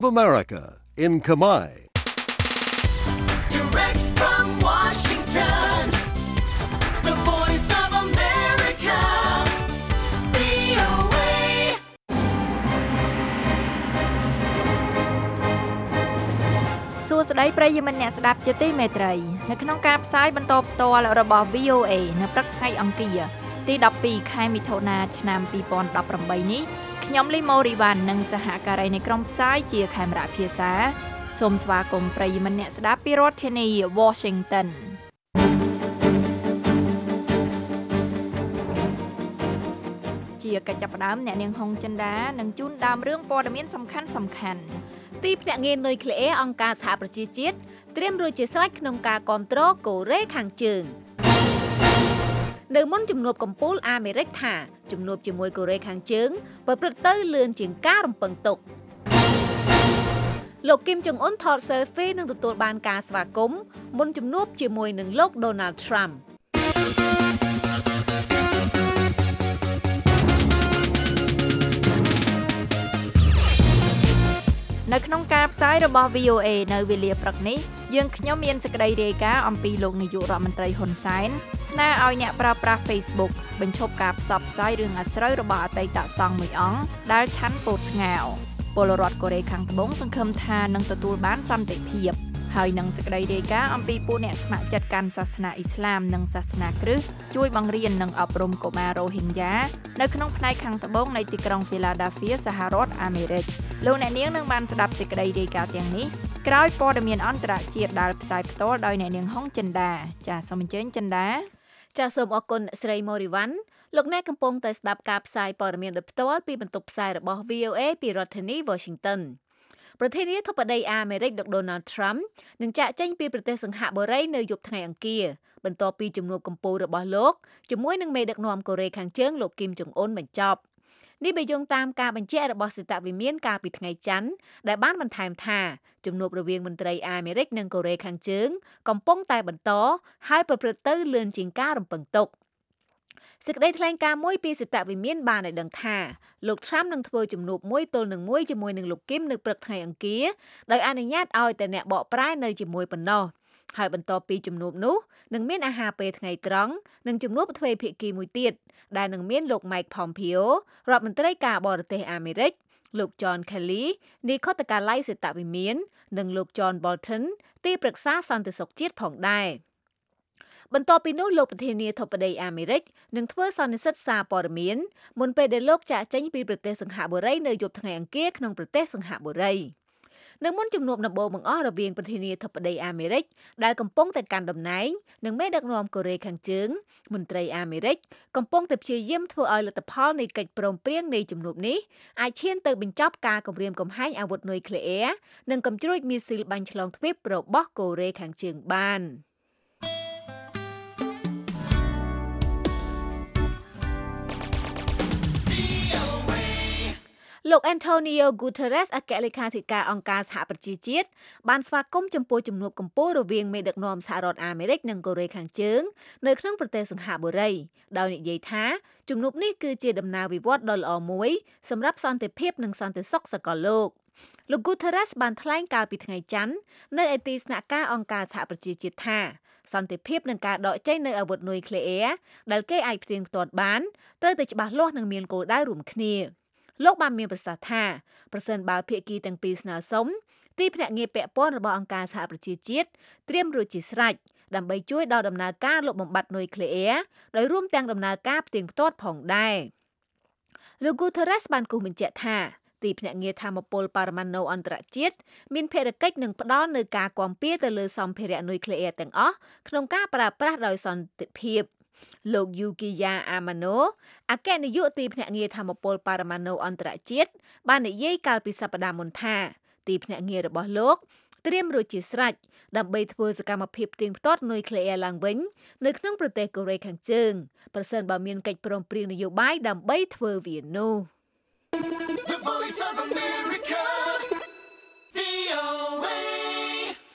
America in Khmer. Direct from Washington, the voice of America, VOA. សួស្តីប្រិយមិត្តអ្នកស្ដាប់ជាទីមេត្រីនៅក្នុងការផ្សាយបន្តផ្ទាល់របស់ VOA នៅព្រឹកថ្ងៃអង្គារទី12ខែមិថុនាឆ្នាំ2018នេះខ្ញុំលីម៉ូរីវ៉ាន់និងសហការីនៃក្រុមផ្សាយជាខេមរៈភាសាសូមស្វាគមន៍ប្រិយមិត្តអ្នកស្ដាប់ពីរដ្ឋធានី Washington ជាកិច្ចចាប់ផ្ដើមអ្នកនាងហុងចិន្តានឹងជូនដើមរឿងព័ត៌មានសំខាន់ទីភ្នាក់ងារនុយក្លេអ៊ែរអង្គការសហប្រជាជាតិត្រៀមរួចជាស្រេចក្នុងការគាំទ្រកូរ៉េខាងជើងនៅមុនជំនួបកំពូលអាមេរិកថាជំនួបជាមួយកូរ៉េខាងជើងប្រព្រឹត្តទៅលឿនជាងការរំពឹងទុកលោកគីមចុងអ៊ុនថត selfie និងទទួលបានការស្វាគមន៍មុនជំនួបជាមួយនឹងលោក Donald Trump នៅក្នុងការផ្សាយរបស់ VOA នៅវេលាព្រឹកនេះយើងខ្ញុំមានសេចក្តីរាយការណ៍អំពីលោកនាយករដ្ឋមន្ត្រីហ៊ុនសែនស្នើឲ្យអ្នកប្រើប្រាស់ Facebook បញ្ឈប់ការផ្សព្វផ្សាយរឿងអាស្រូវរបស់អតីតសង្ឃមួយអង្គដែលឆាន់ពោតស្ងោរពលរដ្ឋកូរ៉េខាងត្បូងសង្ឃឹមថានឹងទទួលបានសន្តិភាពហើយនឹងសេចក្តីរាយការណ៍អំពីពួកអ្នកស្ម័គ្រចិត្តកាន់សាសនាអ៊ីស្លាមនិងសាសនាគ្រិស្តជួយបង្រៀននិងអប់រំកុមាររ៉ូហីញ៉ានៅក្នុងផ្នែកខាងត្បូងនៃទីក្រុង Philadelphia សហរដ្ឋអាមេរិកលោកអ្នកនាងនឹងបានស្ដាប់សេចក្តីរាយការណ៍ទាំងនេះក្រោយព័ត៌មានអន្តរជាតិដែលផ្សាយផ្ទាល់ដោយអ្នកនាងហុងចិន្តាចាសសូមអញ្ជើញចិន្តាចាសសូមអរគុណស្រីម៉ូរីវ៉ាន់លោកអ្នកកំពុងតែស្ដាប់ការផ្សាយព័ត៌មានដោយផ្ទាល់ពីបន្ទប់ផ្សាយរបស់ VOA ពីរដ្ឋធានី Washingtonប្រធានាធិបតីអាមេរិកលោក Donald Trump នឹងចាកចេញពីប្រទេសសិង្ហបុរីនៅយប់ថ្ងៃអង្គារបន្ទាប់ពីជំនួបកំពូលរបស់លោកជាមួយនឹងមេដឹកនាំកូរ៉េខាងជើងលោកគីមចុងអ៊ុនបញ្ចប់នេះបើយោងតាមការបញ្ជាក់របស់សេតវិមានកាលពីថ្ងៃច័ន្ទដែលបានបន្ថែមថាជំនួបរវាងមន្ត្រីអាមេរិកនិងកូរ៉េខាងជើងកំពុងតែបន្តហើយប្រព្រឹត្តទៅលឿនជាងការរំពឹងទុកសេចក្តីថ្លែងការណ៍មួយពីសេតវិមានបានឲ្យដឹងថាលោក Trump នឹងធ្វើជំនួបមួយទល់នឹងមួយជាមួយនឹងលោកគីមនៅព្រឹកថ្ងៃអង្គារដោយអនុញ្ញាតឲ្យតែអ្នកបកប្រែនៅជាមួយប៉ុណ្ណោះហើយបន្ទាប់ពីជំនួបនោះនឹងមានអាហារពេលថ្ងៃត្រង់និងជំនួបទ្វេភាគីមួយទៀតដែលនឹងមានលោក Mike Pompeo រដ្ឋមន្ត្រីការបរទេសអាមេរិកលោក John Kelly នាយកដ្ឋានសេតវិមាននិងលោក John Bolton ទីប្រឹក្សាសន្តិសុខជាតិផងដែរបន្ទាប់ពីនោះលោកប្រធានាធិបតីអាមេរិកនឹងធ្វើសន្និសីទសារព័ត៌មានមុនពេលដែលលោកចាកចេញពីប្រទេសសិង្ហបុរីនៅយប់ថ្ងៃអង្គារក្នុងប្រទេសសិង្ហបុរីនៅមុនជំនួបដំបូងបង្អស់រវាងប្រធានាធិបតីអាមេរិកដែលកំពុងតែកាន់តំណែងនិងមេដឹកនាំកូរ៉េខាងជើងមន្ត្រីអាមេរិកកំពុងតែព្យាយាមធ្វើឲ្យលទ្ធផលនៃកិច្ចព្រមព្រៀងនៃជំនួបនេះអាចឈានទៅបញ្ចប់ការគម្រាមកំហែងអាវុធនុយក្លេអ៊ែរនិងកំជ្រួចមីស៊ីលបាញ់ឆ្លងទ្វីបរបស់កូរ៉េខាងជើងបានលោក Antonio Guterres អគ្គលេខាធិការអង្គការសហប្រជាជាតិបានស្វាគមន៍ចំពោះជំនួបកំពូលរវាងមេដឹកនាំសហរដ្ឋអាមេរិកនិងកូរ៉េខាងជើងនៅក្នុងប្រទេសសិង្ហបុរីដោយនិយាយថាជំនួបនេះគឺជាដំណើរវិវត្តន៍ដ៏ល្អមួយសម្រាប់សន្តិភាពនិងសន្តិសុខសកលលោកGuterres បានថ្លែងកាលពីថ្ងៃច័ន្ទនៅឯទីស្នាក់ការអង្គការសហប្រជាជាតិថាសន្តិភាពនិងការដកចេញនូវអាវុធនុយក្លេអ៊ែរដែលគេអាចផ្ទៀងផ្ទាត់បានត្រូវតែច្បាស់លាស់និងមានគោលដៅរួមគ្នាលោកបានមានប្រសាសន៍ថាប្រសិនបើភាគីទាំងពីរស្នើសុំទីភ្នាក់ងារពាក់ព័ន្ធរបស់អង្គការសហប្រជាជាតិត្រៀមរួចជាស្រេចដើម្បីជួយដល់ដំណើរការលុបបំបាត់នុយក្លេអ៊ែរដោយរួមទាំងដំណើរការផ្ទៀងផ្ទាត់ផងដែរលោក Guterres បានគូសបញ្ជាក់ថាទីភ្នាក់ងារថាមពលបរមាណូអន្តរជាតិមានភារកិច្ចនឹងផ្ដល់នូវការគាំពៀទៅលើសម្ភារៈនុយក្លេអ៊ែរទាំងអស់ក្នុងការប្រើប្រាស់ដោយសន្តិភាពលោក Yukiya Amano អគ្គនាយកទីភ្នាក់ងារថាមពលបរមាណូអន្តរជាតិបាននិយាយកាលពីសប្តាហ៍មុនថាទីភ្នាក់ងាររបស់លោកត្រៀមរួចជាស្រេចដើម្បីធ្វើសកម្មភាពផ្ទៀងផ្ទាត់នុយក្លេអ៊ែរឡើងវិញនៅក្នុងប្រទេសកូរ៉េខាងជើងប្រសិនបើមានកិច្ចព្រមព្រៀងនយោបាយដើម្បីធ្វើវានោះ The voice of America, VOA.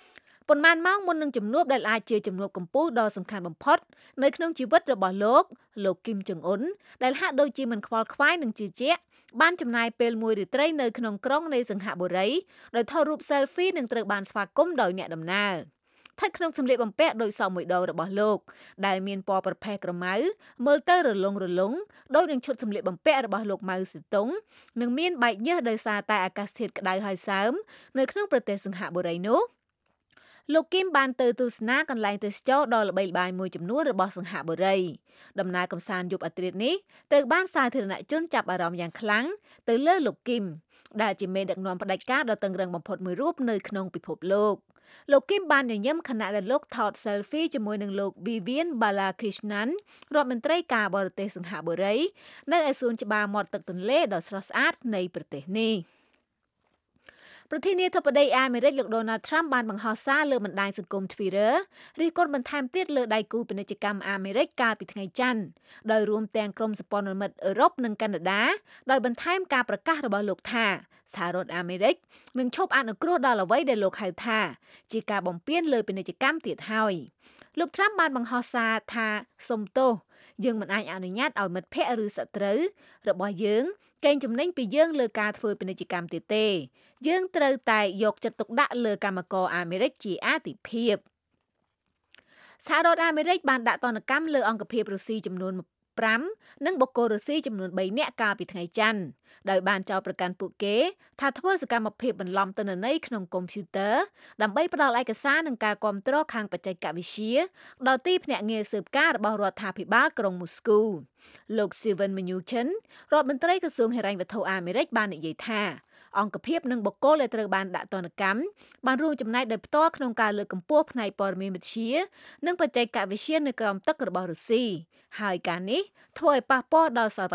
ប៉ុន្មានម៉ោងមុននឹងជំនួបដែលអាចជាជំនួបកម្ពុជាដ៏សំខាន់បំផុតនៅក្នុងជីវិតរបស់លោកគីមចុងអ៊ុនដែលហាក់ដូចជាមិនខ្វល់ខ្វាយនឹងជឿជាក់បានចំណាយពេលមួយរាត្រីនៅក្នុងក្រុងនៃសង្ហបុរីដោយថតរូប selfie និងត្រូវបានស្វាគមន៍ដោយអ្នកដំណើរស្ថិតក្នុងសម្លៀកបំពាក់ដោយសមមួយដងរបស់លោកដែលមានពណ៌ប្រផេះក្រមៅមើលទៅរលុងដោយនឹងឈុតសម្លៀកបំពាក់របស់លោកម៉ៅសេតុងនិងមានបែកញើសដោយសារតែអាកាសធាតុក្តៅហើយសើមនៅក្នុងប្រទេសសង្ហបុរីនោះលោកគីមបានទៅទស្សនាកន្លែងទេសចរដ៏ល្បីល្បាញមួយចំនួនរបស់សង្ហបុរីដំណើរកម្សាន្តយប់អាធ្រាត្រនេះត្រូវបានសាធារណជនចាប់អារម្មណ៍យ៉ាងខ្លាំងទៅលើលោកគីមដែលជាមេដឹកនាំផ្ដាច់ការដ៏តឹងរ៉ឹងបំផុតមួយរូបនៅក្នុងពិភពលោកគីមបានញញឹមខណៈដែលលោកថត selfie ជាមួយនឹងលោក Vivian Balakrishnan រដ្ឋមន្ត្រីការបរទេសសង្ហបុរីនៅឯសួនច្បារមាត់ទឹកទន្លេដ៏ស្រស់ស្អាតនៃប្រទេសនេះប្រធានាធិបតីអាមេរិកលោក Donald Trump បានបង្ហោះសារលើបណ្ដាញសង្គម Twitter រិះគន់បន្ថែមទៀតលើដៃគូពាណិជ្ជកម្មអាមេរិកកាលពីថ្ងៃច័ន្ទដោយរួមទាំងក្រុមសម្ព័ន្ធមិត្តអឺរ៉ុបនិងកាណាដាដោយបន្ថែមការប្រកាសរបស់លោកថាសហរដ្ឋអាមេរិកនឹងឈប់អនុគ្រោះដល់អ្វីដែលលោកហៅថាជាការបំពានលើពាណិជ្ជកម្មទៀតហើយលោក Trump បានបង្ហោះសារថាសុំទោសយើងមិនអាចអនុញ្ញាតឲ្យមិត្តភ័ក្តិឬសត្រូវរបស់យើងកេងចំណេញពីយើងលើការធ្វើពាណិជ្ជកម្មទៀតទេយើងត្រូវតែយកចិត្តទុកដាក់លើកម្មករអាមេរិកជាអាទិភាពសហរដ្ឋអាមេរិកបានដាក់ទណ្ឌកម្មលើអង្គភាពរុស្ស៊ីចំនួន5និងបុគ្គលរុស្ស៊ីចំនួន3នាក់កាលពីថ្ងៃច័ន្ទដោយបានចោទប្រកាន់ពួកគេថាធ្វើសកម្មភាពបន្លំទិន្នន័យក្នុងកុំព្យូទ័រដើម្បីផ្ដល់ឯកសារនិងការគាំទ្រខាងបច្ចេកវិទ្យាដល់ទីភ្នាក់ងារស៊ើបការរបស់រដ្ឋាភិបាលក្រុងមូស្គូលោក Steven Mnuchin រដ្ឋមន្ត្រីក្រសួងហិរញ្ញវត្ថុអាមេរិកបាននិយាយថាអង្គភាពនិងបុគ្គលដែលត្រូវបានដាក់ទណ្ឌកម្មបានរួមចំណែកដោយផ្ទាល់ក្នុងការលើកកម្ពស់ផ្នែកព័ត៌មានវិទ្យានិងបច្ចេកវិទ្យានៅក្រោមទឹករបស់រុស្ស៊ីហើយការនេះធ្វើឲ្យប៉ះពាល់ដល់សុ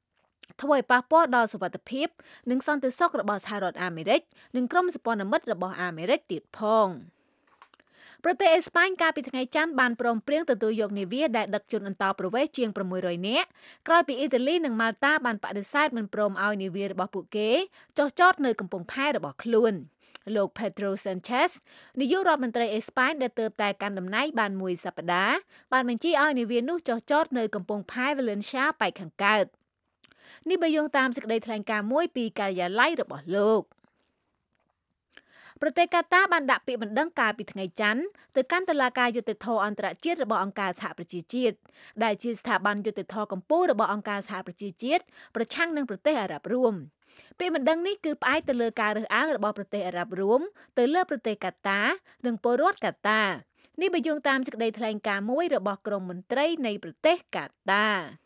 វត្ថិភាពនិងសន្តិសុខរបស់សហរដ្ឋអាមេរិកនិងក្រុមសម្ព័ន្ធមិត្តរបស់អាមេរិកទៀតផងប្រទេសអេស្ប៉ាញកាលពីថ្ងៃច័ន្ទបានព្រមព្រៀងទទួលយកនាវាដែលដឹកជនអន្តោប្រវេសន៍ជាង600នាក់ក្រោយពីអ៊ីតាលីនិងម៉ាល់តាបានបដិសេធមិនព្រមឲ្យនាវារបស់ពួកគេចុះចតនៅកំពង់ផែរបស់ខ្លួនលោក Pedro Sanchez នាយករដ្ឋមន្ត្រីអេស្ប៉ាញដែលទើបតែកាន់តំណែងបានមួយសប្តាហ៍បានបញ្ជាឲ្យនាវានោះចុះចតនៅកំពង់ផែ Valencia ប៉ែកខាងកើតនេះបើយោងតាមសេចក្តីថ្លែងការណ៍មួយពីការិយាល័យរបស់លោកប្រទេសកាតាបានដាក់ពាក្យបណ្ដឹងកាលពីថ្ងៃច័ន្ទទៅកាន់តុលាការយុត្តិធម៌អន្តរជាតិរបស់អង្គការសហប្រជាជាតិដែលជាស្ថាប័នយុត្តិធម៌កម្ពុជារបស់អង្គការសហប្រជាជាតិប្រឆាំងនឹងប្រទេសអារ៉ាប់រួមពាក្យបណ្ដឹងនេះគឺផ្អែកទៅលើការរើសអើងរបស់ប្រទេសអារ៉ាប់រួមទៅលើប្រទេសកាតានិងពលរដ្ឋកាតានេះបើយោងតាមសេចក្តីថ្លែងការណ៍មួយរបស់ក្រមមន្ត្រីនៃប្រទេសកាតា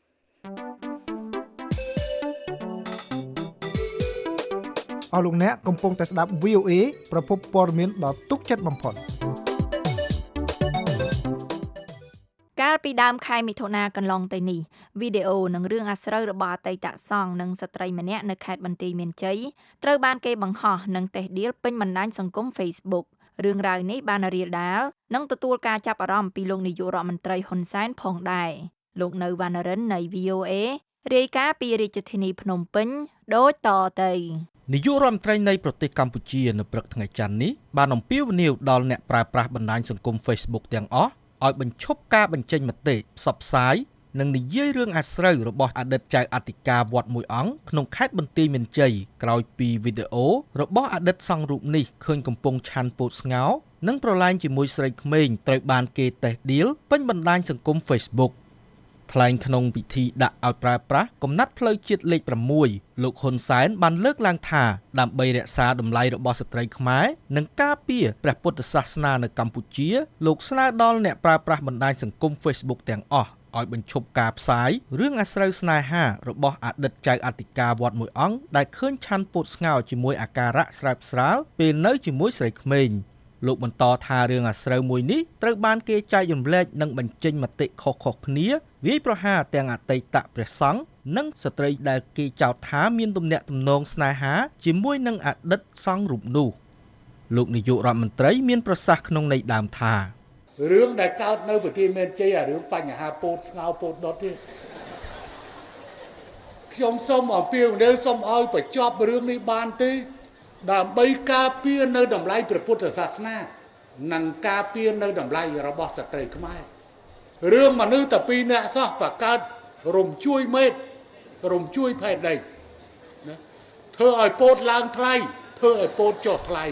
អស់លោកអ្នកកំពុងតែស្ដាប់ VOA ប្រភពព័ត៌មានដ៏ទុកចិត្តបំផុតកាលពីដើមខែមិថុនាកន្លងទៅនេះវីដេអូនិងរឿងអាស្រូវរបស់អតីតសង្ឃនិងស្ត្រីម្នាក់នៅខេត្តបន្ទាយមានជ័យត្រូវបានគេបង្ហោះនិងតេស្តដៀលពេញបណ្ដាញសង្គម Facebook រឿងរ៉ាវនេះបានរាលដាលនិងទទួលការចាប់អារម្មណ៍ពីលោកនាយករដ្ឋមន្ត្រីហ៊ុនសែនផងដែរលោកនៅវណ្ណរិននៃ VOA រាយការណ៍ពីរាជធានីភ្នំពេញដូចតទៅនាយករដ្ឋមន្ត្រីនៃប្រទេសកម្ពុជានៅព្រឹកថ្ងៃច័ន្ទនេះបានអំពាវនាវដល់អ្នកប្រើប្រាស់បណ្ដាញសង្គម Facebook ទាំងអស់ឲ្យបញ្ឈប់ការបញ្ចេញមតិផ្សព្វផ្សាយនិងនិយាយរឿងអាស្រូវរបស់អតីតចៅអធិការវត្តមួយអង្គក្នុងខេត្តបន្ទាយមានជ័យក្រោយពីវីដេអូរបស់អតីតសង្ឃរូបនេះឃើញកំពុងឆាន់ពោតស្ងោរនិងប្រឡែងជាមួយស្រីក្មេងត្រូវបានគេតេស្តដៀលពេញបណ្ដាញសង្គម Facebookថ្លែងក្នុងពិធីដាក់ឲ្យប្រើប្រាស់កំណាត់ផ្លូវជាតិលេខ6លោកហ៊ុនសែនបានលើកឡើងថាដើម្បីរក្សាតម្លៃរបស់ស្ត្រីខ្មែរនិងការពារព្រះពុទ្ធសាសនានៅកម្ពុជាលោកស្នើដល់អ្នកប្រើប្រាស់បណ្ដាញសង្គម Facebook ទាំងអស់ឲ្យបញ្ឈប់ការផ្សាយរឿងអាស្រូវស្នេហារបស់អតីតចៅអធិការវត្តមួយអង្គដែលឃើញឆាន់ពោតស្ងោរជាមួយអាការៈស្រើបស្រាលពេលនៅជាមួយស្រីក្មេងលោកបន្តថារឿងអាស្រូវមួយនេះត្រូវបានគេចែករំលែកនិងបញ្ចេញមតិខុសៗគ្នាវាយប្រហារទាំងអតីតព្រះសង្ឃនិងស្ត្រីដែលគេចោទថាមានទំនាក់ទំនងស្នេហាជាមួយនឹងអតីតសង្ឃរូបនោះលោកនាយករដ្ឋមន្ត្រីមានប្រសាសន៍ក្នុងន័យដើមថារឿងដែលកើតនៅប្រទេសមានជ័យអារឿងបញ្ហាពោតស្ងោរពោតដុតទេខ្ញុំសូមអំពាវនាវសូមឲ្យបញ្ចប់រឿងនេះបានទេដើម្បីការពារនៅតម្លៃព្រះពុទ្ធសាសនានឹងការពារនៅតម្លៃរបស់ស្ត្រីខ្មែររឿងមនុស្សតែពីរនាក់សោះបង្កើតរំជួយមេតរំជួយផែនដីណាធ្វើឲ្យពោតឡើងថ្លៃធ្វើឲ្យពោតចុះថ្លៃ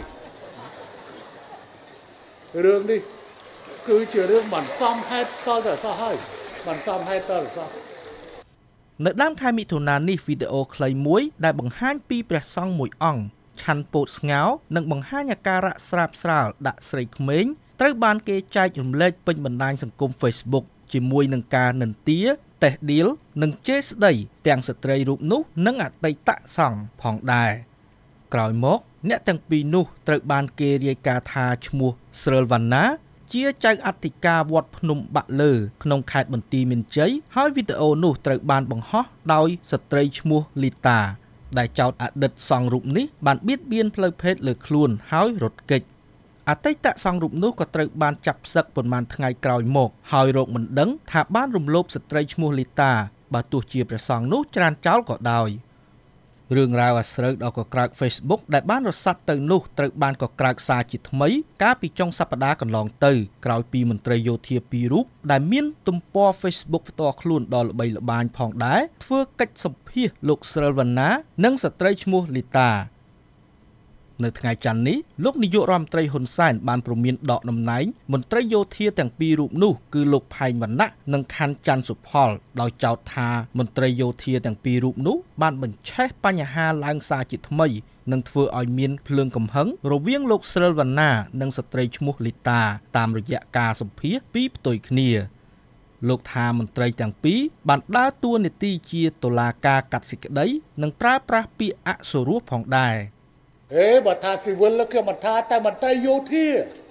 រឿងនេះគឺជារឿងមិនសមហេតុតទៅសោះហើយមិនសមហេតុតទៅសោះនៅដើមខែមិថុនានេះវីដេអូខ្លីមួយដែលបង្ហាញពីព្រះសង្ឃមួយអង្គឆាន់ពោតស្ងោរនិងបង្ហាញអាការៈស្រាបស្រាលដាក់ស្រីក្មេងត្រូវបានគេចែករំលែកពេញបណ្ដាញសង្គម Facebook ជាមួយនឹងការនិន្ទាតេះដៀលនិងជេរស្ដីទាំងស្ត្រីរូបនោះនិងអតីតសង្ឃផងដែរក្រោយមកអ្នកទាំងពីរនោះត្រូវបានគេរាយការណ៍ថាឈ្មោះស្រិលវណ្ណាជាចៅអធិការវត្តភ្នំបាក់លើក្នុងខេត្តបន្ទាយមានជ័យហើយវីដេអូនោះត្រូវបានបង្ហោះដោយស្ត្រីឈ្មោះលីតាដែលចោទអតីតសង្ឃរូបនេះបានបៀតបៀនផ្លូវភេទលើខ្លួនហើយរត់គេចអតីតសង្ឃរូបនោះក៏ត្រូវបានចាប់ផ្សឹកប៉ុន្មានថ្ងៃក្រោយមកហើយរកមិនដឹងថាបានរំលោភស្ត្រីឈ្មោះលីតាបើទោះជាព្រះសង្ឃនោះច្រានចោលក៏ដោយរឿងរ៉ាវអាស្រូវដល់កក្រើក Facebook ដែលបានរសាត់ទៅនោះត្រូវបានកក្រើកសារជាថ្មីកាលពីចុងសប្តាហ៍កន្លងទៅក្រោយពីមន្ត្រីយោធាពីររូបដែលមានទំព័រ Facebook ផ្ទាល់ខ្លួនដ៏ល្បីល្បាញផងដែរធ្វើកិច្ចសម្ភាសន៍លោកស្រិលវណ្ណានិងស្ត្រីឈ្មោះលីតានៅថ្ងៃច័ន្ទនេះលោកនាយករដ្ឋមន្ត្រីហ៊ុនសែនបានព្រមានដកតំណែងមន្ត្រីយោធាទាំងពីររូបនោះគឺលោកផែងវណ្ណៈនិងខណ្ឌច័ន្ទសុផលដោយចោទថាមន្ត្រីយោធាទាំងពីររូបនោះបានបញ្ឆេះបញ្ហាឡើងសារជាថ្មីនិងធ្វើឲ្យមានភ្លើងកំហឹងរវាងលោកស្រិលវណ្ណានិងស្ត្រីឈ្មោះលីតាតាមរយៈការសម្ភាសន៍ពីផ្ទុយគ្នាលោកថាមន្ត្រីទាំងពីរបានដើរតួនាទីជាតុលាការកាត់សេចក្តីនិងប្រើប្រាស់ពាក្យអសុរោះផងដែរបើថាស៊ីវិលគឺមិនថាតែមន្ត្រីយោធា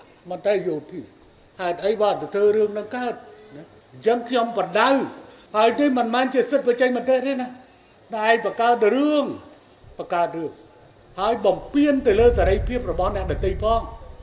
ហេតុអីបាទទៅធ្វើរឿងនឹងកើតអញ្ចឹងខ្ញុំបណ្ដៅហើយនេះមិនមែនជាសិទ្ធិបញ្ចេញមតិទេណាតែឯងបង្កើតរឿងហើយបំពេញទៅលើសេរីភាពរបស់អ្នកដទៃផង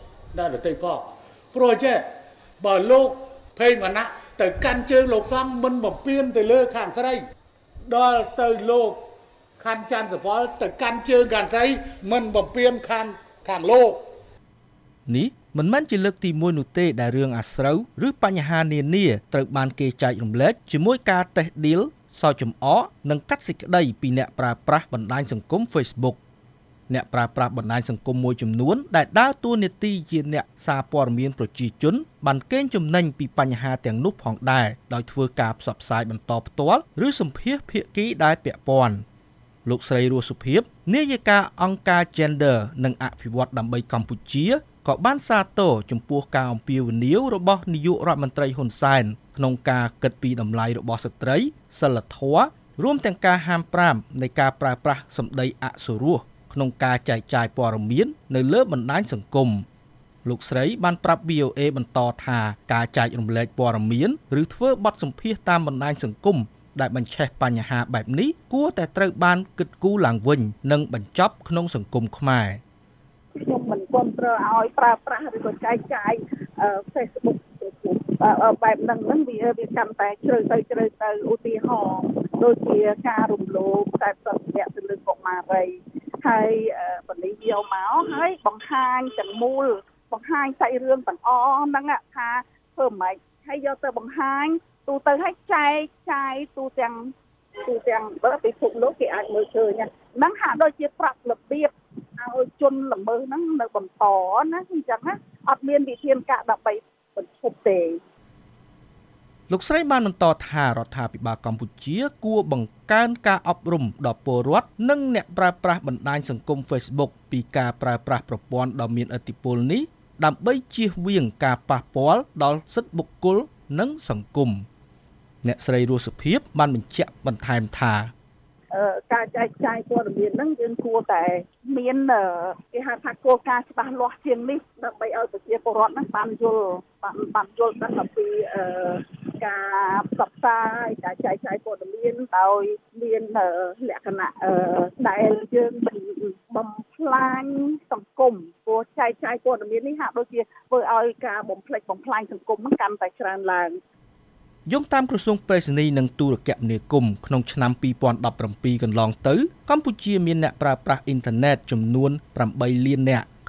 ព្រោះចេះបើលោកភេងវណ្ណៈទៅកាន់ជើងលោកសង្ឃមិនបំពេញទៅលើខាងស្រីដល់ទៅលោកខណ្ឌច័ន្ទសុផលទៅកាន់ជើងខាងស្រីមិនបំពេញខាងលោកនេះមិនមែនជាលើកទី1នោះទេដែលរឿងអាស្រូវឬបញ្ហានានាត្រូវបានគេចែករំលែកជាមួយការតេះឌីលសោកចំអកនិងកាត់សេចក្តីពីអ្នកប្រើប្រាស់បណ្ដាញសង្គម Facebook អ្នកប្រើប្រាស់បណ្ដាញសង្គមមួយចំនួនដែលដើរតួនាទីជាអ្នកសារព័ត៌មានប្រជាជនបានកេងចំណេញពីបញ្ហាទាំងនោះផងដែរដោយធ្វើការផ្សព្វផ្សាយបន្តផ្ទាល់ឬសម្ភាសន៍ភាគីដែលពាក់ព័ន្ធលោកស្រីរស់សុភាពនាយិកាអង្គការ Gender និងអភិវឌ្ឍដើម្បីកម្ពុជាក៏បានសាទរចំពោះការអំពាវនាវរបស់នាយករដ្ឋមន្ត្រីហ៊ុនសែនក្នុងការគិតពីតម្លៃរបស់ស្ត្រីសិលធម៌រួមទាំងការហាម5នៃការប្រើប្រាស់សម្ដីអសុរោះក្នុងការចែកចាយព័ត៌មាននៅលើបណ្ដាញសង្គមលោកស្រីបានប្រាប់ VOA បន្តថាការចែករំលែកព័ត៌មានឬធ្វើបទសម្ភាសន៍តាមបណ្ដាញសង្គមដែលបញ្ឆេះបញ្ហាបែបនេះគួរតែត្រូវបានគិតគូរឡើងវិញនិងបញ្ចប់ក្នុងសង្គមខ្មែរខ្ញុំមិនគាំទ្រឲ្យប្រើប្រាស់ឬក៏ចែកចាយ Facebook បែបហ្នឹងវាកាន់តែជ្រៅទៅឧទាហរណ៍ដូចជាការរំលោភតែប្រតិបត្តិទៅលើកុមារីហើយបណ្ឌិតយកមកហើយបង្ហាញទាំងមូលបង្ហាញសាច់រឿងទាំងអស់ហ្នឹងថាធ្វើម៉េចហើយយកទៅបង្ហាញទូទៅឲ្យចែកចាយទូទាំងបើពិភពលោកគេអាចមើលឃើញហ្នឹងហាក់ដូចជាប្រាប់របៀបឲ្យជនល្មើសហ្នឹងនៅបន្តណាអញ្ចឹងណាអត់មានវិធានការដើម្បីបញ្ឈប់ទេលោកស្រីបានបន្តថារដ្ឋាភិបាលកម្ពុជាគួរបង្កើនការអប់រំដល់ពលរដ្ឋនិងអ្នកប្រើប្រាស់បណ្ដាញសង្គម Facebook ពីការប្រើប្រាស់ប្រព័ន្ធដ៏មានឥទ្ធិពលនេះដើម្បីជៀសវាងការប៉ះពាល់ដល់សិទ្ធិបុគ្គលនិងសង្គមអ្នកស្រីរស់សុភាពបានបញ្ជាក់បន្ថែមថាការចែកចាយព័ត៌មានហ្នឹងយើងគួរតែមានគេហៅថាគោលការណ៍ច្បាស់លាស់ជាងនេះដើម្បីឲ្យប្រជាពលរដ្ឋហ្នឹងបានយល់ដឹងអំពីការផ្សព្វផ្សាយការចែកចាយព័ត៌មានដោយមានលក្ខណៈដែលយើងបំផ្លាញសង្គមព្រោះចែកចាយព័ត៌មាននេះហាក់ដូចជាធ្វើឲ្យការបំផ្លិចបំផ្លាញសង្គមហ្នឹងកាន់តែច្រើនឡើងយោងតាមក្រសួងប្រៃសណីនិងទូរគមនាគមន៍ក្នុងឆ្នាំ2017កន្លងទៅកម្ពុជាមានអ្នកប្រើប្រាស់អ៊ីនធឺណិតចំនួន8លាននាក់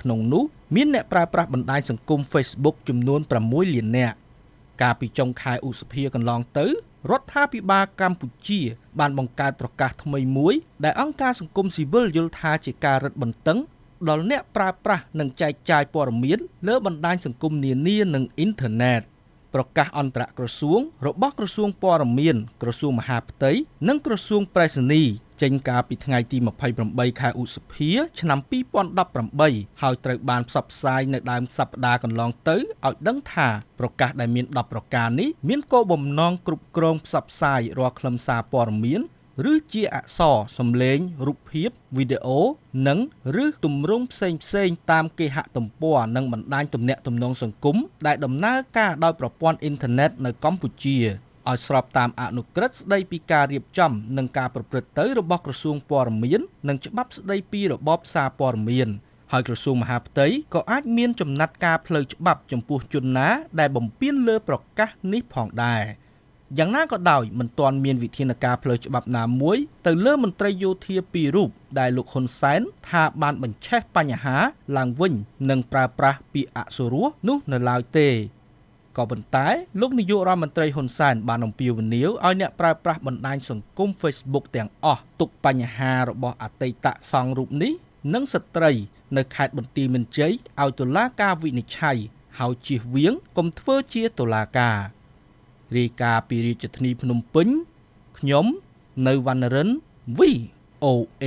ក្នុងនោះមានអ្នកប្រើប្រាស់បណ្ដាញសង្គម Facebook ចំនួន6លាននាក់កាលពីចុងខែឧសភាកន្លងទៅរដ្ឋាភិបាលកម្ពុជាបានបង្កើតប្រកាសថ្មីមួយដែលអង្គការសង្គមស៊ីវិលយល់ថាជាការរឹតបន្តឹងដល់អ្នកប្រើប្រាស់និងចែកចាយព័ត៌មានលើបណ្ដាញសង្គមនានានិងអ៊ីនធឺណិតប្រកាសអន្តរក្រសួងរបស់ក្រសួងព័ត៌មានក្រសួងមហាផ្ទៃនិងក្រសួងប្រៃសណីយ៍ចេញកាលពីថ្ងៃទី28ខែឧសភាឆ្នាំ2018ហើយត្រូវបានផ្សព្វផ្សាយនៅដើមសប្តាហ៍កន្លងទៅឲ្យដឹងថាប្រកាសដែលមាន10ប្រការនេះមានគោលបំណងគ្រប់គ្រងផ្សព្វផ្សាយរាល់ខ្លឹមសារព័ត៌មានឬជាអក្សរសំឡេងរូបភាពវីដេអូនិងឬទម្រង់ផ្សេងតាមគេហទំព័រនិងបណ្ដាញទំនាក់ទំនងសង្គមដែលដំណើរការដោយប្រព័ន្ធអ៊ីនធឺណិតនៅកម្ពុជាឲ្យស្របតាមអនុក្រឹត្យស្ដីពីការរៀបចំនិងការប្រព្រឹត្តទៅរបស់ក្រសួងព័ត៌មាននិងច្បាប់ស្ដីពីរបបសារព័ត៌មានហើយក្រសួងមហាផ្ទៃក៏អាចមានចំណាត់ការផ្លូវច្បាប់ចំពោះជនណាដែលបំពានលើប្រកាសនេះផងដែរយ៉ាងណាក៏ដោយមិនទាន់មានវិធានការផ្លូវច្បាប់ណាមួយទៅលើមន្ត្រីយោធាពីររូបដែលលោកហ៊ុនសែនថាបានបញ្ឆេះបញ្ហាឡើងវិញនិងប្រើប្រាស់ពាក្យអសុរោះនោះនៅឡើយទេក៏ប៉ុន្តែលោកនាយករដ្ឋមន្ត្រីហ៊ុនសែនបានអំពាវនាវឲ្យអ្នកប្រើប្រាស់បណ្ដាញសង្គម Facebook ទាំងអស់ទុកបញ្ហារបស់អតីតសង្ឃរូបនេះនិងស្ត្រីនៅខេត្តបន្ទាយមានជ័យឲ្យតុលាការវិនិច្ឆ័យហើយជៀសវាងកុំធ្វើជាតុលាការរាយការណ៍ពីរាជធានីភ្នំពេញខ្ញុំនៅវណ្ណរិន VOA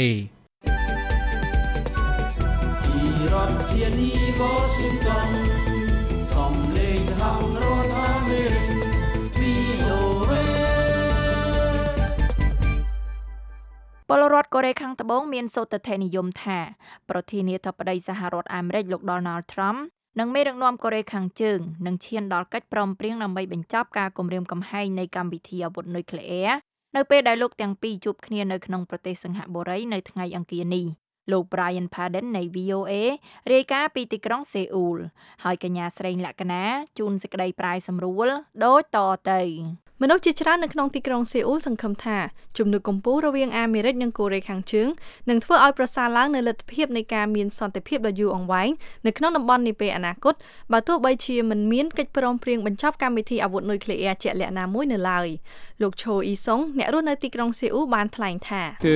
ពីរដ្ឋធានី Washington សំឡេងសហរដ្ឋអាមេរិក VOA ពលរដ្ឋកូរ៉េខាងត្បូងមានសោទិដ្ឋិនិយមថាប្រធានាធិបតីសហរដ្ឋអាមេរិកលោក Donald Trumpនិងមេដឹកនាំកូរ៉េខាងជើងនឹងឈានដល់កិច្ចព្រមព្រៀងដើម្បីបញ្ចប់ការគំរាមកំហែងនៃកម្មវិធីអាវុធនុយក្លេអ៊ែរនៅពេលដែលលោកទាំងពីរជួបគ្នានៅក្នុងប្រទេសសិង្ហបុរីនៅថ្ងៃអង្គារនេះលោក Brian Padden នៃ VOA រាយការណ៍ពីទីក្រុងសេអ៊ូលហើយកញ្ញាស្រីលក្ខណាជូនសេចក្តីប្រាយសម្រួលដូចតទៅមនុស្សជាច្រើននៅក្នុងទីក្រុងសេអ៊ូលសង្ឃឹមថាជំនួបកម្ពុជារវាងអាមេរិកនិងកូរ៉េខាងជើងនឹងធ្វើឲ្យប្រសើរឡើងនូវលទ្ធភាពនៃការមានសន្តិភាពដ៏យូរអង្វែងនៅក្នុងតំបន់នាពេលអនាគតបើទោះបីជាមិនមានកិច្ចព្រមព្រៀងបញ្ចប់កម្មវិធីអាវុធនុយក្លេអ៊ែរជាក់លាក់ណាមួយនៅឡើយលោកឈូអ៊ីសុងអ្នករស់នៅទីក្រុងសេអ៊ូលបានថ្លែងថា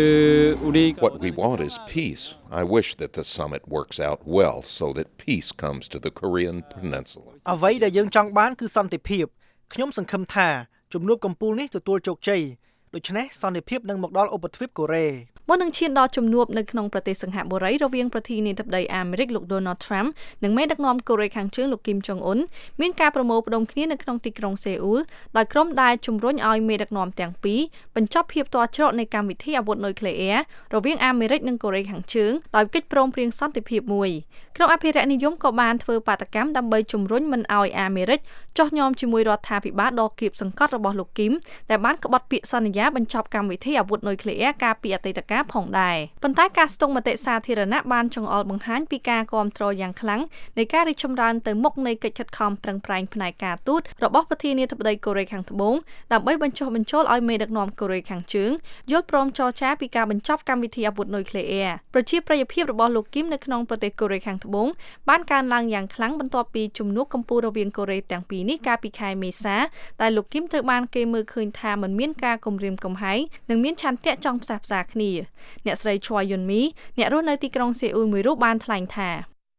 What we want is peace. I wish that the summit works out well so that peace comes to the Korean peninsula. អ្វីដែលយើងចង់បានគឺសន្តិភាពខ្ញុំសង្ឃឹមថាជំនួបកំពូលនេះទទួលជោគជ័យដូច្នេះសន្តិភាពនឹងមកដល់ឧបទ្វីបកូរ៉េមុននឹងឈានដល់ជំនួបនៅក្នុងប្រទេសសិង្ហបុរីរវាងប្រធានាធិបតីអាមេរិកលោក Donald Trump និងមេដឹកនាំកូរ៉េខាងជើងលោក Kim Jong Un មានការប្រមូលផ្ដុំគ្នានៅក្នុងទីក្រុងសេអ៊ូលដោយក្រុមដែលជំរុញឲ្យមេដឹកនាំទាំងពីរបញ្ចប់ភាពទាល់ច្រកនៃកម្មវិធីអាវុធនុយក្លេអ៊ែររវាងអាមេរិកនិងកូរ៉េខាងជើងដោយកិច្ចព្រមព្រៀងសន្តិភាពមួយក្រុមអភិរក្សនិយមក៏បានធ្វើបាតកម្មដើម្បីជំរុញមិនឲ្យអាមេរិកចោះញោមជាមួយរដ្ឋាភិបាលដ៏គៀបសង្កត់របស់លោក Kim ដែលបានក្បត់ពាក្យសន្យាបញ្ចប់កម្មវិធីអាវុធនុយក្លេអ៊ែរកាលពីអតីតកាលផងដែរប៉ុន្តែការស្ទង់មតិសាធារណៈបានចង្អុលបង្ហាញពីការគាំទ្រយ៉ាងខ្លាំងនៃការរីកចម្រើនទៅមុខនៃកិច្ចខិតខំប្រឹងប្រែងផ្នែកការទូតរបស់ប្រធានាធិបតីកូរ៉េខាងត្បូងដើម្បីបញ្ចុះបញ្ចូលឲ្យមេដឹកនាំកូរ៉េខាងជើងយល់ព្រមចរចាពីការបញ្ចប់កម្មវិធីអាវុធនុយក្លេអ៊ែរប្រជាប្រិយភាពរបស់លោកគីមនៅក្នុងប្រទេសកូរ៉េខាងត្បូងបានកើនឡើងយ៉ាងខ្លាំងបន្ទាប់ពីជំនួបកម្ពុជារវាងកូរ៉េទាំងពីរនេះកាលពីខែមេសាតែលោកគីមត្រូវបានគេមើលឃើញថាមិនមានការគំរាមកំហែងនិងមានឆន្ទៈចង់ផ្សះផ្សាគ្នាអ្នកស្រីឈួយយុនមីអ្នករស់នៅទីក្រុងសេអ៊ូលមួយរូបបានថ្លែងថា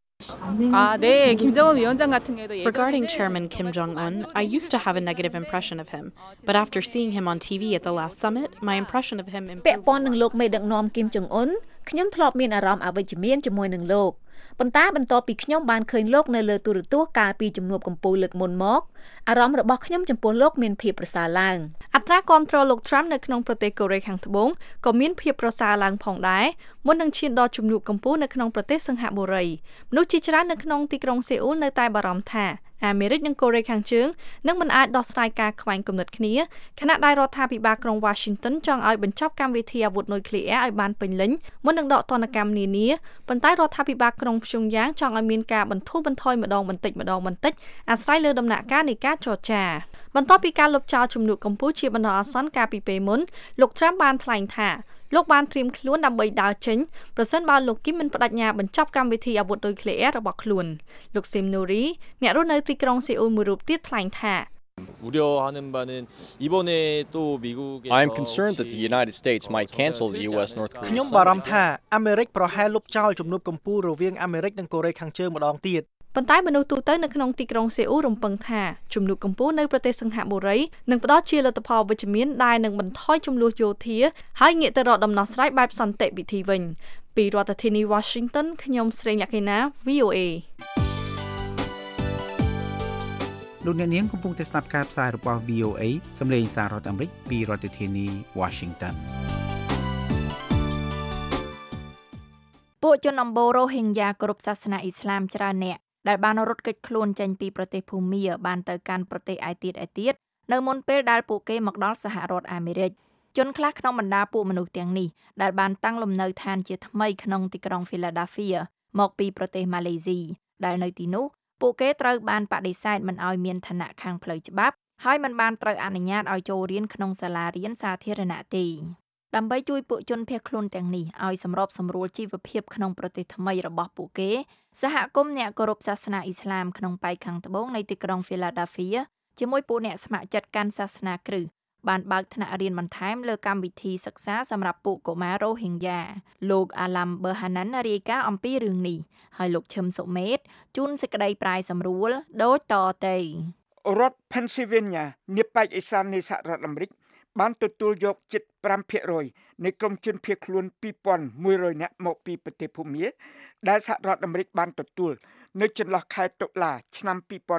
Regarding Chairman Kim Jong-un, I used to have a negative impression of him, but after seeing him on TV at the last summit, my impression of him improved. ពាក់ព័ន្ធនឹងលោកមេដឹកនាំគីមចុងអ៊ុនខ្ញុំធ្លាប់មានអារម្មណ៍អវិជ្ជមានជាមួយនឹងលោកប៉ុន្តែបន្ទាប់ពីខ្ញុំបានឃើញលោកនៅលើទូរទស្សន៍កាលពីជំនួបកម្ពុជាលើកមុនមកអារម្មណ៍របស់ខ្ញុំចំពោះលោកមានភាពប្រសើរឡើងអត្រាគាំទ្រលោក Trump នៅក្នុងប្រទេសកូរ៉េខាងត្បូងក៏មានភាពប្រសើរឡើងផងដែរមុននឹងឈានដល់ជំនួបកម្ពុជានៅក្នុងប្រទេសសិង្ហបុរីមនុស្សជាច្រើននៅក្នុងទីក្រុងសេអ៊ូលនៅតែបារម្ភថាអាមេរិកនិងកូរ៉េខាងជើងនឹងមិនអាចដោះស្រាយការខ្វែងគំនិតគ្នាខណៈដែលរដ្ឋាភិបាលក្រុង Washington ចង់ឲ្យបញ្ចប់កម្មវិធីអាវុធនុយក្លេអ៊ែរឲ្យបានពេញលេញមុននឹងដកទណ្ឌកម្មនានាប៉ុន្តែរដ្ឋាភិបាលក្រុងព្យុងយ៉ាងចង់ឲ្យមានការបន្ធូរបន្ថយម្ដងបន្តិចអាស្រ័យលើដំណាក់កាលនៃការចរចាបន្ទាប់ពីការលុបចោលជំនួបកម្ពុជាបណ្ដោះអាសន្នកាលពីពេលមុនលោក Trump បានថ្លែងថាលោកបានត្រៀមខ្លួនដើម្បីដើរចេញប្រសិនបើលោកគីមមិនបដិញ្ញាបញ្ចប់កម្មវិធីអាវុធនុយក្លេអ៊ែររបស់ខ្លួនលោកស៊ីមនូរីអ្នករស់នៅទីក្រុងសេអ៊ូលមួយរូបទៀតថ្លែងថា I am concerned that the United States might cancel the US North Korea. ខ្ញុំបារម្ភថាអាមេរិកប្រហែលលុបចោលជំនួបកំពូលរវាងអាមេរិកនិងកូរ៉េខាងជើងម្ដងទៀតប៉ុន្តែមនុស្សទូទៅនៅក្នុងទីក្រុងសេអ៊ូលរំពឹងថាជំនួបកំពូលនៅប្រទេសសិង្ហបុរីនឹងផ្ដល់ជាលទ្ធផលវិជ្ជមានដែលនឹងបន្ថយចំនួនយោធាហើយងាកទៅរកដំណោះស្រាយបែបសន្តិវិធីវិញពីរដ្ឋធានី Washington ខ្ញុំស្រីលក្ខិណា VOA លោកអ្នកនាងកំពុងតែស្ដាប់ការផ្សាយរបស់ VOA សម្លេងសាររដ្ឋអាមេរិកពីរដ្ឋធានី Washington ពួកជនអំបូររ៉ូហិងយ៉ាគ្រប់សាសនាអ៊ីស្លាមច្រើនអ្នកដែលបានរត់គេចខ្លួនចេញពីប្រទេសភូមាបានទៅកាន់ប្រទេសឯទៀតនៅមុនពេលដែលពួកគេមកដល់សហរដ្ឋអាមេរិកជនខ្លះក្នុងបណ្ដាពួកមនុស្សទាំងនេះដែលបានតាំងលំនៅឋានជាថ្មីក្នុងទីក្រុង Philadelphia មកពីប្រទេសម៉ាឡេស៊ីដែលនៅទីនោះពួកគេត្រូវបានបដិសេធមិនឲ្យមានឋានៈខាងផ្លូវច្បាប់ហើយមិនបានត្រូវអនុញ្ញាតឲ្យចូលរៀនក្នុងសាលារៀនសាធារណៈទេដើម្បីជួយពួកជនភៀសខ្លួនទាំងនេះឲ្យសម្របសម្រួលជីវភាពក្នុងប្រទេសថ្មីរបស់ពួកគេសហគមន៍អ្នកគោរពសាសនាអ៊ីស្លាមក្នុងប៉ែកខាងត្បូងនៃទីក្រុង Philadelphia ជាមួយពួកអ្នកស្ម័គ្រចិត្តកាន់សាសនាគ្រឹស្តបានបើកថ្នាក់រៀនបន្ថែមលើកម្មវិធីសិក្សាសម្រាប់ពួកកុមាររ៉ូហិងយ៉ាលោកអាឡាំប៊ឺហាណាន់រាយការណ៍អំពីរឿងនេះហើយលោកឈឹមសុមេតជូនសេចក្តីប្រាយសម្រួលដូចតទៅរដ្ឋ Pennsylvania នៃប៉ែកឦសាននៃសហរដ្ឋអាមេរិកបានទទួលយកជិត 5% នៃក្រុមជនភៀសខ្លួន 2,100 នាក់មកពីប្រទេសភូមាដែលសហរដ្ឋអាមេរិកបានទទួលនៅចន្លោះខែតុលាឆ្នាំ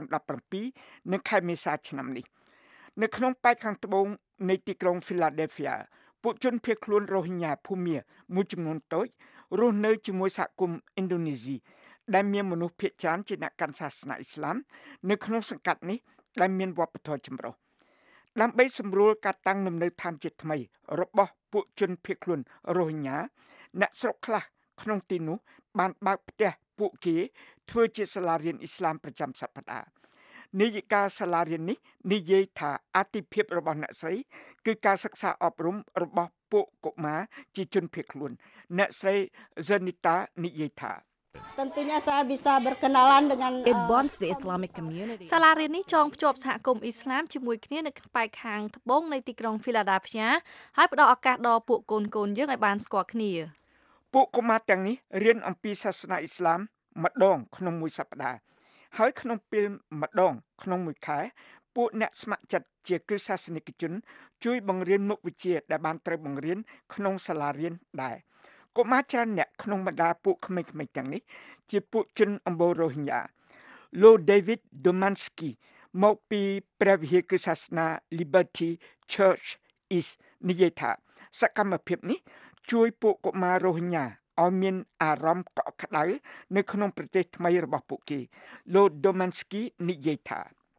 2017និងខែមេសាឆ្នាំនេះនៅក្នុងប៉ែកខាងត្បូងនៃទីក្រុង Philadelphia ពួកជនភៀសខ្លួនរ៉ូហិញ៉ាភូមាមួយចំនួនតូចរស់នៅជាមួយសហគមន៍ឥណ្ឌូនេស៊ីដែលមានមនុស្សភាគច្រើនជាអ្នកកាន់សាសនាអ៊ីស្លាមនៅក្នុងសង្កាត់នេះដែលមានវប្បធម៌ចម្រុះដើម្បីសម្រួលការតាំងលំនៅឋានជាថ្មីរបស់ពួកជនភៀសខ្លួនរ៉ូហិញ៉ាអ្នកស្រុកខ្លះក្នុងទីនោះបានបើកផ្ទះពួកគេធ្វើជាសាលារៀនអ៊ីស្លាមប្រចាំសប្តាហ៍នាយិកាសាលារៀននេះនិយាយថាអាទិភាពរបស់អ្នកស្រីគឺការសិក្សាអប់រំរបស់ពួកកុមារជាជនភៀសខ្លួនអ្នកស្រី Zenita និយាយថា Tentunya saya bisa berkenalan dengan It bonds the Islamic community. សាលារៀននេះចងភ្ជាប់សហគមន៍អ៊ីស្លាមជាមួយគ្នានៅប៉ែកខាងត្បូងនៃទីក្រុង Philadelphia ហើយផ្ដល់ឱកាសដល់ពួកកូនៗយើងឲ្យបានស្គាល់គ្នាពួកកុមារទាំងនេះរៀនអំពីសាសនាអ៊ីស្លាមម្ដងក្នុងមួយសប្តាហ៍ហើយក្នុងពេលម្ដងក្នុងមួយខែពួកអ្នកស្ម័គ្រចិត្តជាគ្រិស្តសាសនិកជនជួយបង្រៀនមុខវិជ្ជាដែលបានត្រូវបង្រៀនក្នុងសាលារៀនដែរកុមារច្រើនអ្នកក្នុងបណ្ដាពួកក្មេងៗទាំងនេះជាពួកជនអំបូររ៉ូហិញ៉ាលោក David Domansky មកពីព្រះវិហារគ្រិស្តសាសនា Liberty Church East និយាយថាសកម្មភាពនេះជួយពួកកុមាររ៉ូហិញ៉ាឲ្យមានអារម្មណ៍កក់ក្ដៅនៅក្នុងប្រទេសថ្មីរបស់ពួកគេលោក Domansky និយាយថា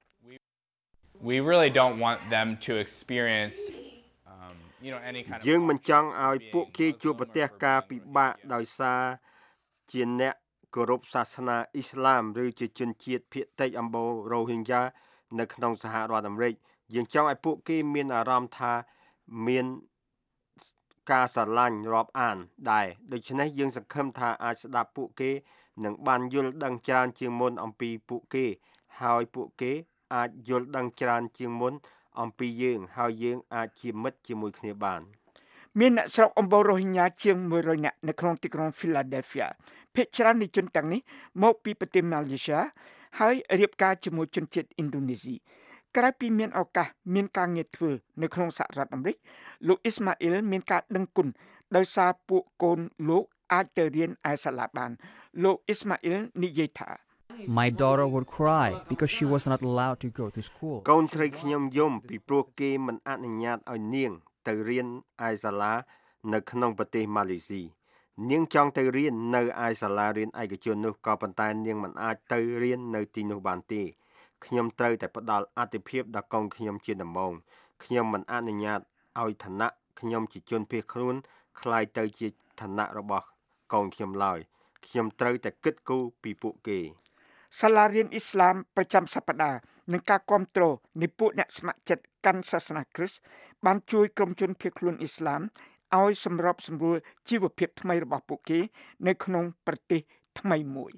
We really don't want them to experience យើងមិនចង់ឲ្យពួកគេជួបប្រទះការពិបាកដោយសារជាអ្នកគោរពសាសនាអ៊ីស្លាមឬជាជនជាតិភាគតិចអំបូររ៉ូហិញ៉ានៅក្នុងសហរដ្ឋអាមេរិកយើងចង់ឲ្យពួកគេមានអារម្មណ៍ថាមានការស្រឡាញ់រាប់អានដែរដូច្នេះយើងសង្ឃឹមថាអាចស្ដាប់ពួកគេនឹងបានយល់ដឹងច្រើនជាងមុនអំពីពួកគេហើយពួកគេអាចយល់ដឹងច្រើនជាងមុនអំពីយើងហើយយើងអាចជាមិត្តជាមួយគ្នាបានមានអ្នកស្រុកអំបូររ៉ូហិញ៉ាជាង100នាក់នៅក្នុងទីក្រុង Philadelphia ភាគច្រើននៃជនទាំងនេះមកពីប្រទេសម៉ាឡេស៊ីហើយរៀបការជាមួយជនជាតិឥណ្ឌូនេស៊ីក្រៅពីមានឱកាសមានការងារធ្វើនៅក្នុងសហរដ្ឋអាមេរិកលោកអ៊ីស្ម៉ាអ៊ីលមានការដឹងគុណដោយសារពួកកូនលោកអាចទៅរៀនឯសាលាបានលោកអ៊ីស្ម៉ាអ៊ីលនិយាយថា My daughter would cry because she was not allowed to go to school. កូនស្រីខ្ញុំយំពីព្រោះគេមិនអនុញ្ញាតឲ្យនាងទៅរៀនឯសាលានៅក្នុងប្រទេសម៉ាឡេស៊ីនាងចង់ទៅរៀននៅឯសាលារៀនឯកជននោះក៏ប៉ុន្តែនាងមិនអាចទៅរៀននៅទីនោះបានទេខ្ញុំត្រូវតែផ្ដល់អាទិភាពដល់កូនខ្ញុំជាដំបូងខ្ញុំមិនអនុញ្ញាតឲ្យឋានៈខ្ញុំជាជនភៀសខ្លួនคล้ายទៅជាឋានៈរបស់កូនខ្ញុំឡើយខ្ញុំត្រូវតែគិតគូរពីពួកគេសាលារៀនអ៊ីស្លាមប្រចាំសប្តាហ៍និងការគាំទ្រនៃពួកអ្នកស្ម័គ្រចិត្តកាន់សាសនាគ្រិស្តបានជួយក្រុមជនភៀសខ្លួនអ៊ីស្លាមឲ្យសម្របសម្រួលជីវភាពថ្មីរបស់ពួកគេនៅក្នុងប្រទេសថ្មីមួយ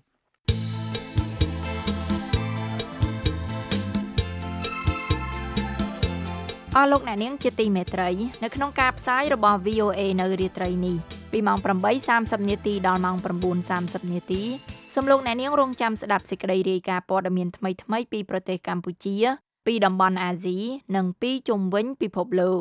អស់លោកអ្នកនាងជាទីមេត្រីនៅក្នុងការផ្សាយរបស់ VOA នៅរាត្រីនេះពីម៉ោង 8:30 នាទីដល់ម៉ោង 9:30 នាទីសូមលោកអ្នកនាងរងចាំស្ដាប់សេចក្តីរាយការណ៍ព័ត៌មានថ្មីៗពីប្រទេសកម្ពុជាពីតំបន់អាស៊ីនិងពីជុំវិញពិភពលោក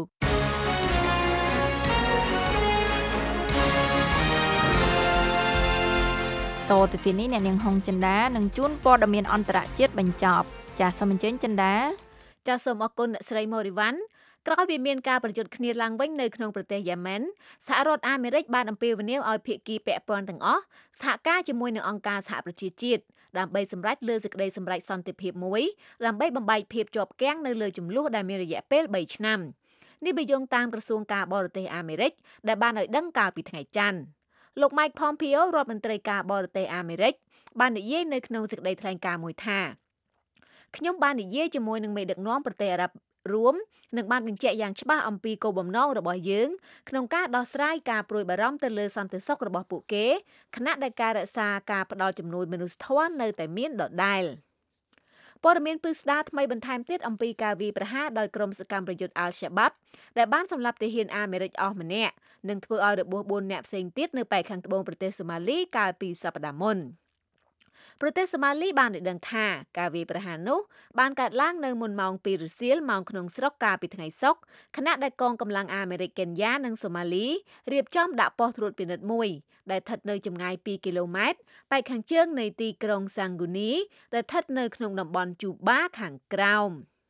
តទៅទីនេះអ្នកនាងហុងចិន្តានឹងជួនព័ត៌មានអន្តរជាតិបញ្ចប់ចាសសូមអញ្ជើញចិន្តាចាសសូមអរគុណអ្នកស្រីម៉ូរីវ៉ាន់ក្រោយពីមានការប្រយុទ្ធគ្នាឡើងវិញនៅក្នុងប្រទេសយេម៉ែនសហរដ្ឋអាមេរិកបានអំពាវនាវឲ្យភាគីពាក់ព័ន្ធទាំងអស់សហការជាមួយនឹងអង្គការសហប្រជាជាតិដើម្បីសម្រេចលើសេចក្តីសម្រេចសន្តិភាពមួយដើម្បីបំបែកភាពជាប់គាំងនៅលើចំនួនដែលមានរយៈពេល3ឆ្នាំនេះបើយោងតាមក្រសួងការបរទេសអាមេរិកដែលបានឲ្យដឹងកាលពីថ្ងៃច័ន្ទលោក Mike Pompeo រដ្ឋមន្ត្រីការបរទេសអាមេរិកបាននិយាយនៅក្នុងសេចក្តីថ្លែងការណ៍មួយថាខ្ញុំបាននិយាយជាមួយនឹងមេដឹកនាំប្រទេសអារ៉ាប់រួមនិងបានបញ្ជាក់យ៉ាងច្បាស់អំពីគោលបំណងរបស់យើងក្នុងការដោះស្រាយការព្រួយបារម្ភទៅលើសន្តិសុខរបស់ពួកគេខណៈដែលការរក្សាការផ្ដល់ជំនួយមនុស្សធម៌នៅតែមានដដែលព័ត៌មានពិស្ដារថ្មីបន្ថែមទៀតអំពីការវាយប្រហារដោយក្រុមសកម្មប្រយុទ្ធអាល់ Shabaab ដែលបានសម្លាប់ទាហានអាមេរិកអស់ម្នាក់និងធ្វើឲ្យរបួស4នាក់ផ្សេងទៀតនៅប៉ែកខាងត្បូងប្រទេសសូម៉ាលីកាលពីសប្តាហ៍មុនប្រទេសសូម៉ាលីបានដឹងថាការវាយប្រហារនោះបានកើតឡើងនៅមុនម៉ោង 2 រសៀលម៉ោងក្នុងស្រុកកាលពីថ្ងៃសុក្រខណៈដែលកងកម្លាំងអាមេរិកកេនយ៉ានិងសូម៉ាលីរៀបចំដាក់ប៉ុស្តិ៍ត្រួតពិនិត្យមួយដែលស្ថិតនៅចម្ងាយ2គីឡូម៉ែត្រប៉ែកខាងជើងនៃទីក្រុងសាំងហ្គូនីដែលស្ថិតនៅក្នុងតំបន់ជូបាខាងក្រោម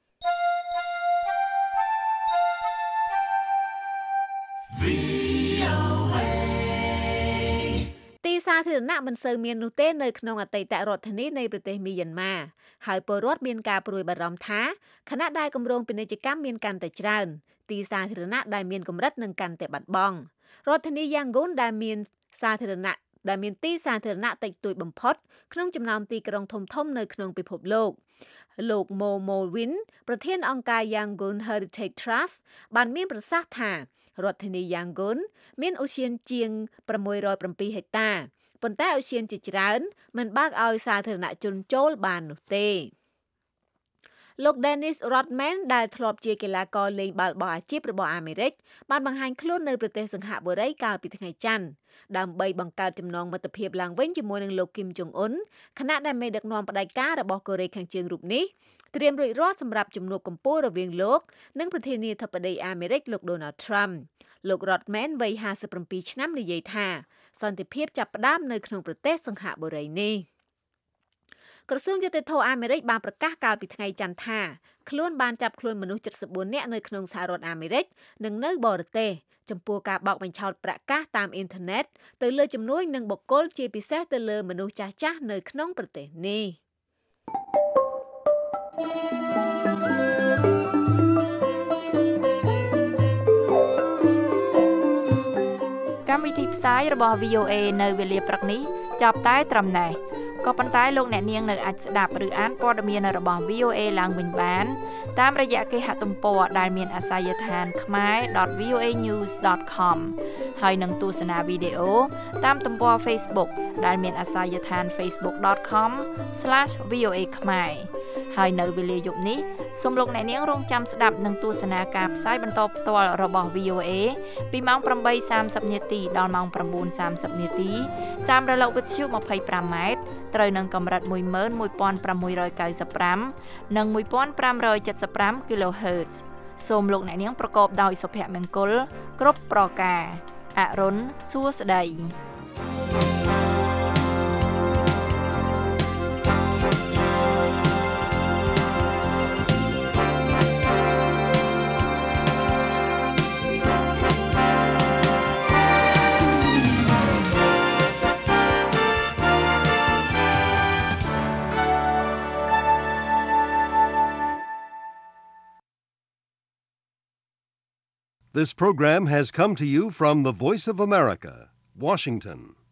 ទីសាធារណៈមិនសូវមាននោះទេនៅក្នុងអតីតរដ្ឋធានីនៃប្រទេសមីយ៉ាន់ម៉ាហើយពលរដ្ឋមានការព្រួយបារម្ភថាខណៈដែលគម្រោងពាណិជ្ជកម្មមានកាន់តែច្រើនទីសាធារណៈដែលមានកម្រិតនឹងកាន់តែបាត់បង់រដ្ឋធានីយ៉ាងហ្គូនដែលមានទីសាធារណៈតិចតួចបំផុតក្នុងចំណោមទីក្រុងធំៗនៅក្នុងពិភពលោក Momo Win ប្រធានអង្គការ Yangon Heritage Trust បានមានប្រសាសន៍ថារដ្ឋធានីយ៉ាងហ្គូនមានឧទ្យានជាង607ហិកតាប៉ុន្តែឧទ្យានជាច្រើនមិនបើកឲ្យសាធារណជនចូលបាននោះទេលោក Dennis Rodman ដែលធ្លាប់ជាកីឡាករលេងបាល់បោះអាជីពរបស់អាមេរិកបានបង្ហាញខ្លួននៅប្រទេសសិង្ហបុរីកាលពីថ្ងៃច័ន្ទដើម្បីបង្កើតចំណងមិត្តភាពឡើងវិញជាមួយនឹងលោកគីមចុងអ៊ុនខណៈដែលមេដឹកនាំផ្ដាច់ការរបស់កូរ៉េខាងជើងរូបនេះត្រៀមរួចរាល់សម្រាប់ជំនួបកម្ពុជារវាងលោកនិងប្រធានាធិបតីអាមេរិកលោក Donald Trump លោក Rodman វ័យ57ឆ្នាំនិយាយថាសន្តិភាពចាប់ផ្ដើមនៅក្នុងប្រទេសសិង្ហបុរីនេះក្រសួងយុតិធធម៌អាមេរិកបានប្រកាសកាលពីថ្ងៃច័ន្ទថាខ្លួនបានចាប់ខ្លួនមនុស្ស74នាក់នៅក្នុងសហរដ្ឋអាមេរិកនិងនៅបរទេសចំពោះការបោកបញ្ឆោតប្រាក់កាសតាមអ៊ីនធឺណិតទៅលើជំនួយនិងបុគ្គលជាពិសេសទៅលើមនុស្សចាស់ៗនៅក្នុងប្រទេសនេះកម្មវិធីផ្សាយរបស់ VOA នៅវេលាព្រឹកនេះចប់តែត្រឹមនេះក៏ប៉ុន្តែលោកអ្នកនាងនៅអាចស្ដាប់ឬអានព័ត៌មានរបស់ VOA ឡើងវិញបានតាមរយៈគេហទំព័រដែលមានអាសយដ្ឋាន khmer.voanews.com ហើយនឹងទស្សនាវីដេអូតាមទំព័រ Facebook ដែលមានអាសយដ្ឋាន facebook.com/voa khmer ហើយនៅវេលាយប់នេះសូមលោកអ្នកនាងរងចាំស្ដាប់និងទស្សនាការផ្សាយបន្តផ្ទាល់របស់ VOA ពីម៉ោង 8:30 នាទីដល់ម៉ោង 9:30 នាទីតាមរលកវិទ្យុ 25 ម៉ែត្រត្រូវនឹងកម្រិត 11695 និង 1575 kHz សូមលោកអ្នកនាងប្រកបដោយសុភមង្គលគ្រប់ប្រការអរុនសួស្តី This program has come to you from the Voice of America, Washington.